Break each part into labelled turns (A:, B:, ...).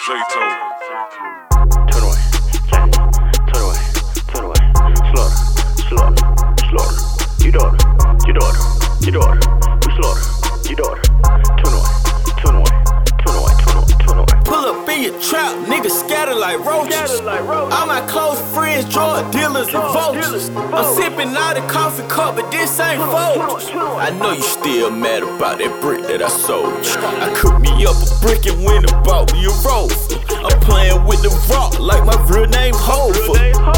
A: Zaytoven.
B: Turn away, Jack. Turn away, turn away. Slaughter, slaughter, slaughter. You daughter, you daughter, you daughter. We slaughter, you daughter. Turn away, turn away, turn away, turn away, turn away.
C: Pull up in your trap, niggas scatter like roaches. All my close friends, drug dealers and vultures. I'm sipping out a coffee cup, but this ain't Folgers. I know you still mad about that brick that I sold you. I cooked me up a brick and went and bought me a rover. I'm playing with the rock like my real name Hover.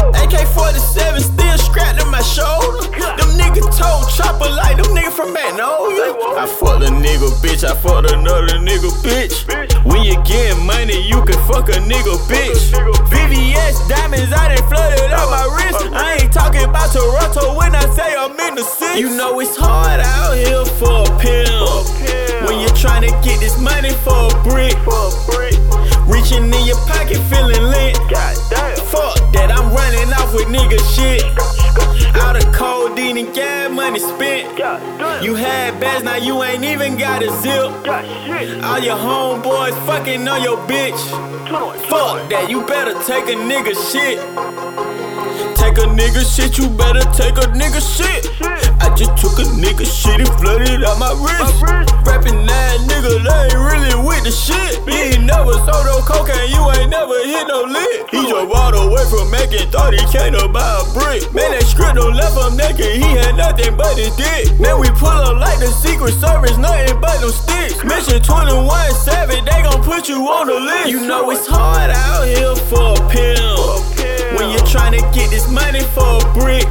C: AK-47 still strapped to my shoulder. Them niggas told chopper like them niggas from Magnolia. I fucked a nigga bitch, I fucked another nigga bitch. When you getting money, you can fuck a nigga bitch. VVS diamonds, I done flooded out my wrist. I ain't talking about Toronto when I say I'm in the city. You know it's hard out here for a pimp. When you're trying to get this money for a brick. Reaching in your pocket feeling lit. Fuck that, I'm running off with nigga shit. Out of codeine and gas money spent. You had bags, now you ain't even got a zip. All your homeboys fucking on your bitch. Fuck that, you better take a nigga shit. Take a nigga shit, you better take a nigga shit. I just took a nigga shit and flooded out my wrist. Rapping that nigga, they ain't really with the shit. He ain't never sold no cocaine, you ain't never hit no lick. He just walked away from making, thought he came to buy a brick. Man, that script don't left him naked, he had nothing but his dick. Man, we pull up like the Secret Service, nothing but them sticks. Mission 21 Savage, they gon' put you on the list. You know it's hard out here for a pimp. When you're trying to get this money for a brick.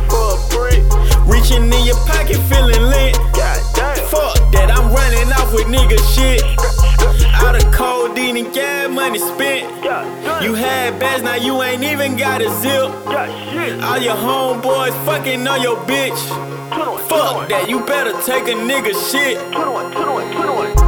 C: Reaching in your pocket feeling lit. Fuck that, I'm running off with nigga shit. Out of codeine and gas money spent. You had bags, now you ain't even got a zip. All your homeboys fucking on your bitch. Fuck that, you better take a nigga shit.